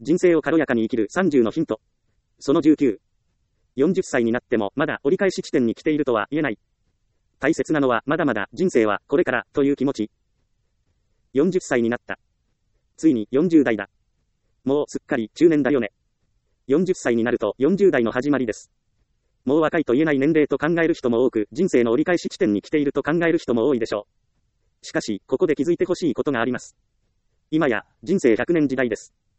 人生を軽やかに生きる30のヒント。その19。40歳になってもまだ折り返し地点に来ているとは言えない。大切なのはまだまだ人生はこれからという気持ち。40歳になった。ついに40代だ。もうすっかり中年だよね。40歳になると40代の始まりです。もう若いと言えない年齢と考える人も多く、人生の折り返し地点に来ていると考える人も多いでしょう。しかし、ここで気づいてほしいことがあります。今や人生100年時代です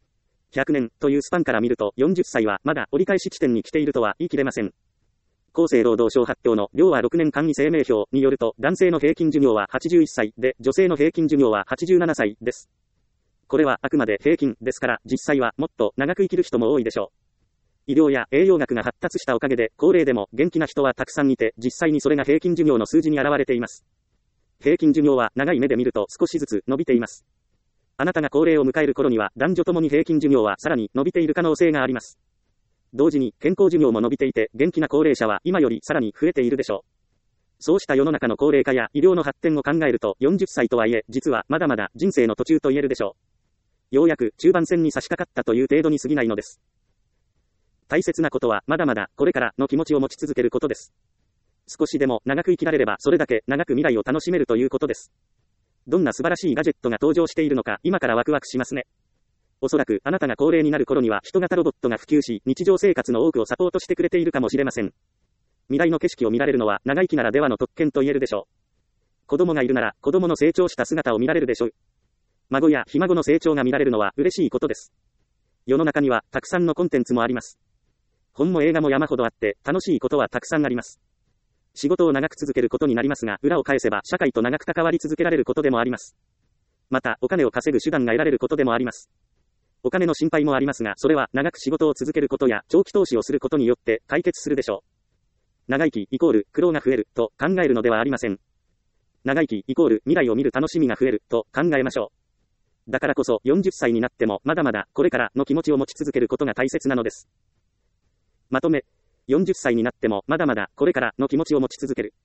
。100年というスパンから見ると40歳はまだ折り返し地点に来ているとは言い切れません。厚生労働省発表の令和6年間位生命表によると、男性の平均寿命は81歳で、女性の平均寿命は87歳です。これはあくまで平均ですから、実際はもっと長く生きる人も多いでしょう。医療や栄養学が発達したおかげで、高齢でも元気な人はたくさんいて、実際にそれが平均寿命の数字に現れています。平均寿命は長い目で見ると少しずつ伸びています。あなたが高齢を迎える頃には、男女ともに平均寿命はさらに伸びている可能性があります。同時に健康寿命も伸びていて、元気な高齢者は今よりさらに増えているでしょう。そうした世の中の高齢化や医療の発展を考えると、40歳とはいえ、実はまだまだ人生の途中と言えるでしょう。ようやく中盤戦に差し掛かったという程度に過ぎないのです。大切なことはまだまだこれからの気持ちを持ち続けることです。少しでも長く生きられればそれだけ長く未来を楽しめるということです。どんな素晴らしいガジェットが登場しているのか今からワクワクしますね。おそらくあなたが高齢になる頃には人型ロボットが普及し、日常生活の多くをサポートしてくれているかもしれません。未来の景色を見られるのは長生きならではの特権と言えるでしょう。子供がいるなら子供の成長した姿を見られるでしょう。孫やひ孫の成長が見られるのは嬉しいことです。世の中にはたくさんのコンテンツもあります。本も映画も山ほどあって楽しいことはたくさんあります。仕事を長く続けることになりますが、裏を返せば社会と長く関わり続けられることでもあります。またお金を稼ぐ手段が得られることでもあります。お金の心配もありますが、それは長く仕事を続けることや長期投資をすることによって解決するでしょう。長生きイコール苦労が増えると考えるのではありません。長生きイコール未来を見る楽しみが増えると考えましょう。だからこそ40歳になってもまだまだこれからの気持ちを持ち続けることが大切なのです。まとめ、40歳になってもまだまだこれからの気持ちを持ち続ける。